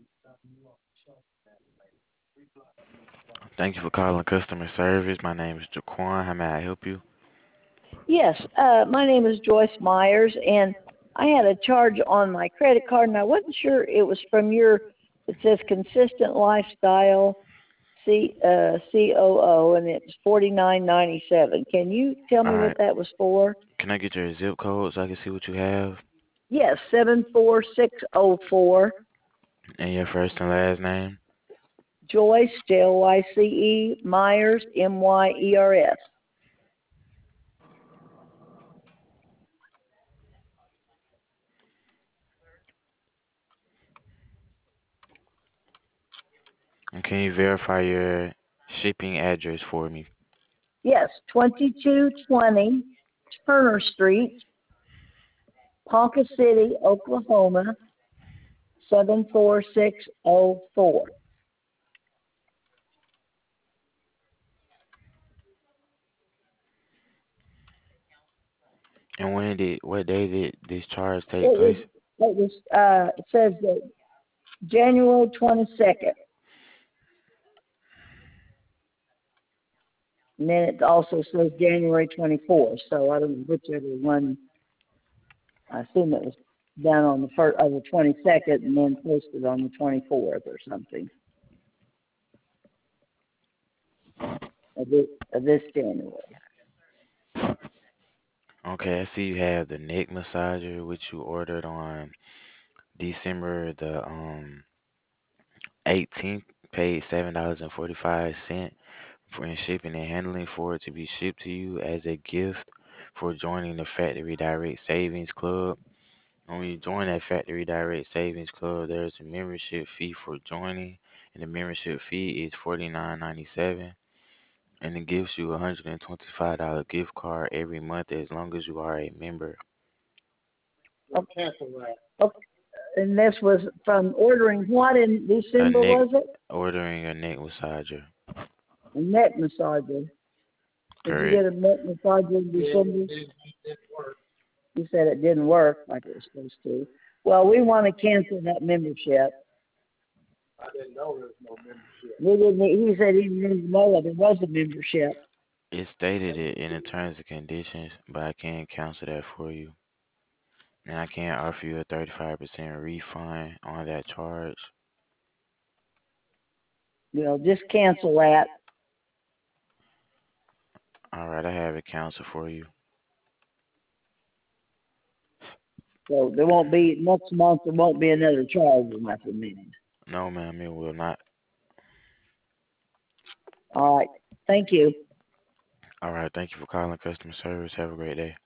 Thank you for calling customer service. My name is Jaquan. How may I help you? Yes, my name is Joyce Myers, and I had a charge on my credit card, and I wasn't sure it was from your. It says Consistent Lifestyle COO, and it's $49.97. Can you tell All me what right. that was for? Can I get your zip code so I can see what you have? Yes, 74604. And your first and last name? Joyce JOYCE Myers MYERS. And can you verify your shipping address for me? Yes, 2220 Turner Street, Ponca City, Oklahoma 74604. And what day did this charge take place? It says that January 22nd, and then it also says January 24th. So I don't know whichever one. I assume it was done on the first, the 22nd, and then posted on the 24th or something of this January. Okay, I see you have the neck massager, which you ordered on December the 18th, paid $7.45 for in shipping and handling for it to be shipped to you as a gift for joining the Factory Direct Savings Club. And when you join that Factory Direct Savings Club, there's a membership fee for joining, and the membership fee is $49.97, and it gives you a $125 gift card every month as long as you are a member. Okay. Okay. And this was from ordering what in A December, neck was it? ordering a neck massager. A neck massager. Did you Correct. get a neck massager in December? You said it didn't work like it was supposed to. Well, we want to cancel that membership. We didn't. He said he didn't know that there was a membership. It stated it in the terms and conditions, but I can't cancel that for you. And I can't offer you a 35% refund on that charge. Just cancel that. All right, I have it canceled for you. So there won't be next month. There won't be another charge or nothing. Then. No, ma'am, it will not. All right. Thank you. All right, thank you for calling customer service. Have a great day.